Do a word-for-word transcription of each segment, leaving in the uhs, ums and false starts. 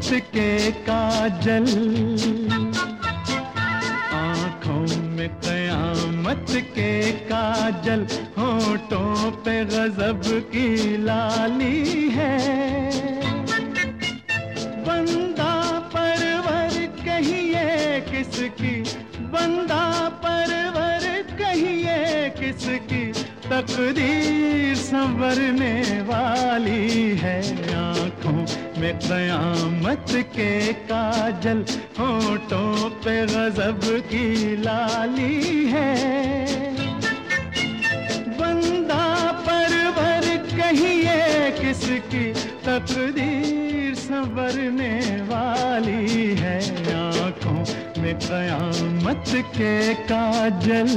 के काजल, आँखों में क़यामत के काजल, होठों पे गज़ब की लाली है। बंदा परवर कहिए किसकी, बंदा परवर कहिए किसकी, तकदीर संवरने वाली है। आँखों में क़यामत के काजल, होठों पे गज़ब की लाली है। बंदा परवर कहिए किसकी, तकदीर संवरने वाली है। आँखों में क़यामत के काजल।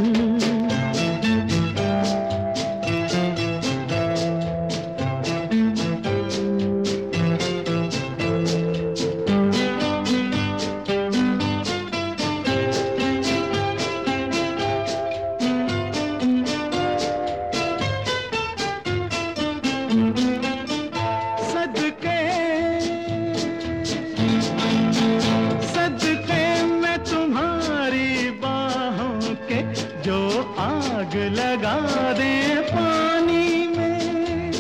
जो आग लगा दे पानी में,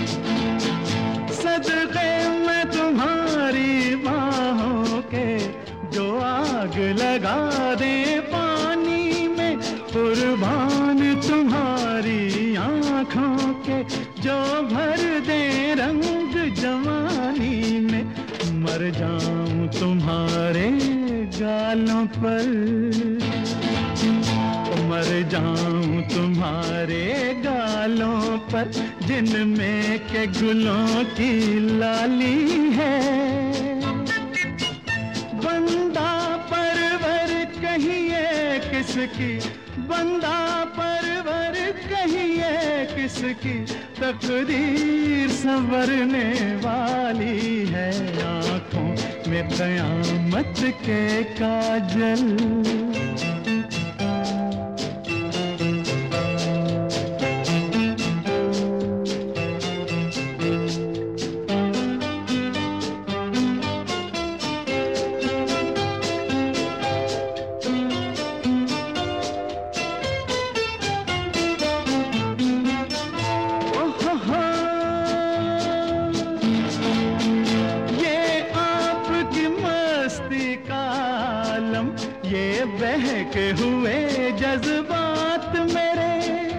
सदक़े में तुम्हारी बाहों के, जो आग लगा दे पानी में, कुर्बान तुम्हारी आँखों के, जो भर दे रंग जवानी में। मर जाऊं तुम्हारे गालों पर, मर जाऊं तुम्हारे गालों पर, जिनमें के गुलों की लाली है। बंदा परवर कहिए किसकी, बंदा परवर कहिए किसकी, तकदीर संवरने वाली है। आँखों में क़यामत के काजल। ये बहके हुए जज्बात मेरे,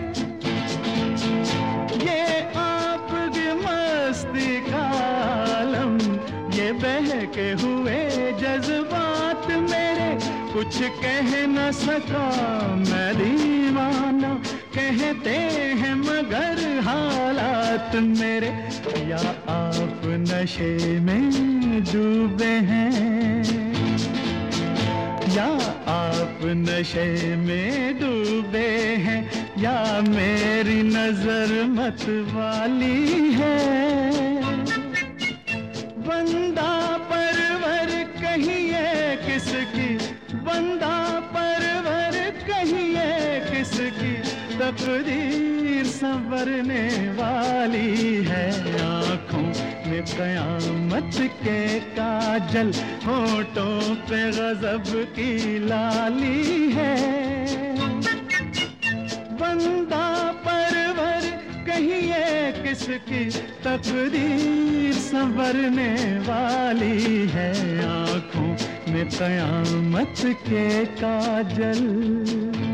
ये आपकी मस्ती का आलम, ये बहके हुए जज्बात मेरे, कुछ कह न सका मैं दीवाना, कहते हैं मगर हालात मेरे। या आप नशे में डूबे हैं, या आप नशे में डूबे हैं, या मेरी नजर मत वाली है। बंदा परवर कहिए किसकी, बंदा परवर कहिए किसकी, तकदीर संवरने वाली है। आँखों में क़यामत के काजल, होठों पे गज़ब की लाली है। बंदा परवर कहिए किसकी, तकदीर संवरने वाली है। आँखों में क़यामत के काजल।